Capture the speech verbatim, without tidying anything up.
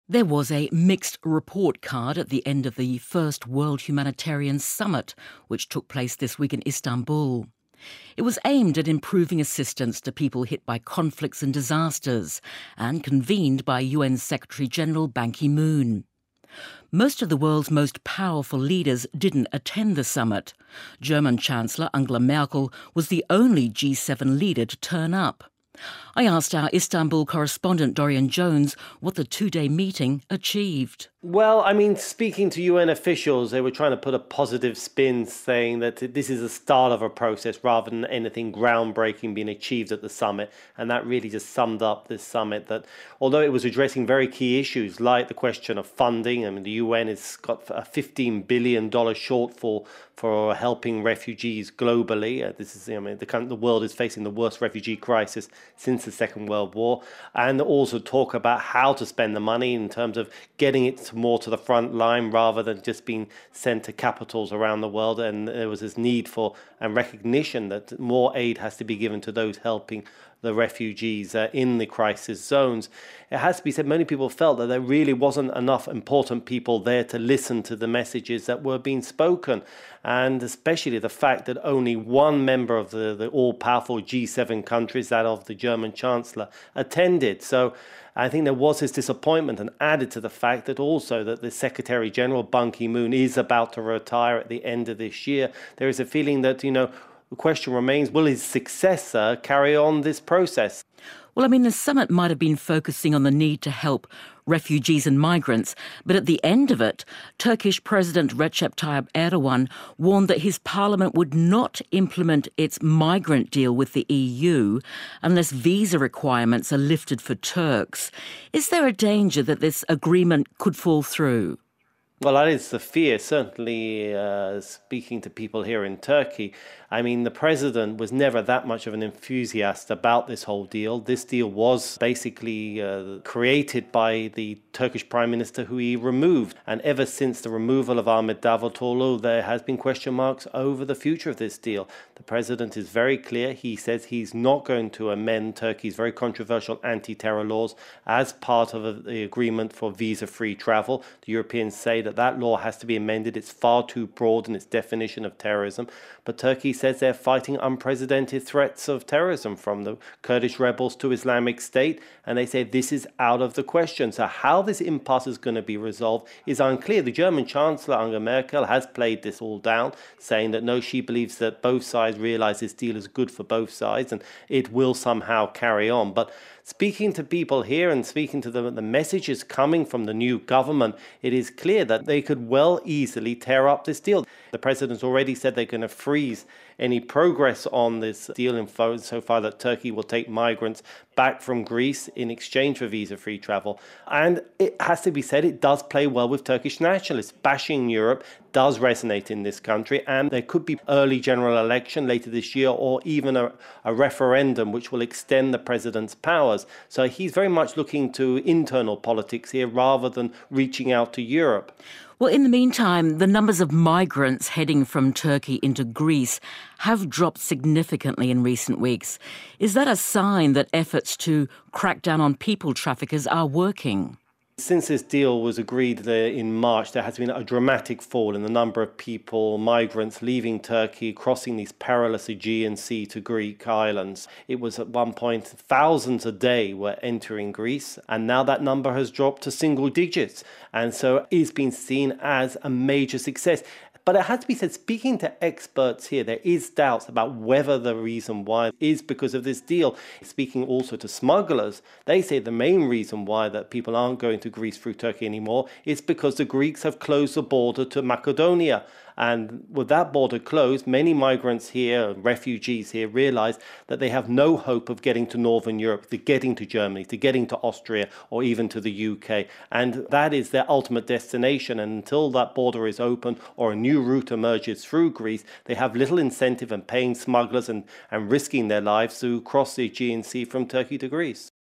There was a mixed report card at the end of the first World Humanitarian Summit, which took place this week in Istanbul. It was aimed at improving assistance to people hit by conflicts and disasters, and convened by U N Secretary-General Ban Ki-moon. Most of the world's most powerful leaders didn't attend the summit. German Chancellor Angela Merkel was the only G seven leader to turn up. I asked our Istanbul correspondent Dorian Jones what the two-day meeting achieved. Well, I mean, speaking to U N officials, they were trying to put a positive spin, saying that this is the start of a process rather than anything groundbreaking being achieved at the summit. And that really just summed up this summit, that although it was addressing very key issues like the question of funding, I mean, the U N has got a fifteen billion dollars shortfall for helping refugees globally. Uh, this is, I mean, the, the world is facing the worst refugee crisis since the Second World War, and also talk about how to spend the money in terms of getting it to more to the front line rather than just being sent to capitals around the world. And there was this need for and recognition that more aid has to be given to those helping the refugees uh, in the crisis zones. It has to be said, many people felt that there really wasn't enough important people there to listen to the messages that were being spoken, and especially the fact that only one member of the, the all-powerful G seven countries, that of the German Chancellor, attended. So I think there was this disappointment, and added to the fact that also that the Secretary General Ban Ki-moon is about to retire at the end of this year. There is a feeling that, you know, the question remains, will his successor carry on this process? Well, I mean, the summit might have been focusing on the need to help refugees and migrants, but at the end of it, Turkish President Recep Tayyip Erdogan warned that his parliament would not implement its migrant deal with the E U unless visa requirements are lifted for Turks. Is there a danger that this agreement could fall through? Well, that is the fear, certainly uh, speaking to people here in Turkey. I mean, the president was never that much of an enthusiast about this whole deal. This deal was basically uh, created by the Turkish Prime Minister, who he removed. And ever since the removal of Ahmet Davutoglu, there has been question marks over the future of this deal. The president is very clear. He says he's not going to amend Turkey's very controversial anti-terror laws as part of the agreement for visa-free travel. The Europeans say that that law has to be amended. It's far too broad in its definition of terrorism. But Turkey says they're fighting unprecedented threats of terrorism, from the Kurdish rebels to Islamic State, and they say this is out of the question. So how this impasse is going to be resolved is unclear. The German Chancellor Angela Merkel has played this all down, saying that no, she believes that both sides realise this deal is good for both sides and it will somehow carry on. But speaking to people here and speaking to the, the messages coming from the new government, it is clear that they could well easily tear up this deal. The president's already said they're going to freeze any progress on this deal info so far that Turkey will take migrants back from Greece in exchange for visa-free travel. And it has to be said, it does play well with Turkish nationalists. Bashing Europe does resonate in this country, and there could be early general election later this year, or even a, a referendum which will extend the president's powers. So he's very much looking to internal politics here rather than reaching out to Europe. Well, in the meantime, the numbers of migrants heading from Turkey into Greece have dropped significantly in recent weeks. Is that a sign that efforts to crack down on people traffickers are working? Since this deal was agreed there in March, there has been a dramatic fall in the number of people, migrants, leaving Turkey, crossing these perilous Aegean Sea to Greek islands. It was at one point thousands a day were entering Greece, and now that number has dropped to single digits. And so it's been seen as a major success. But it has to be said, speaking to experts here, there is doubts about whether the reason why is because of this deal. Speaking also to smugglers, they say the main reason why that people aren't going to Greece through Turkey anymore is because the Greeks have closed the border to Macedonia. And with that border closed, many migrants here, refugees here, realize that they have no hope of getting to Northern Europe, to getting to Germany, to getting to Austria, or even to the U K. And that is their ultimate destination. And until that border is open or a new route emerges through Greece, they have little incentive in paying smugglers and, and risking their lives to cross the Aegean Sea from Turkey to Greece.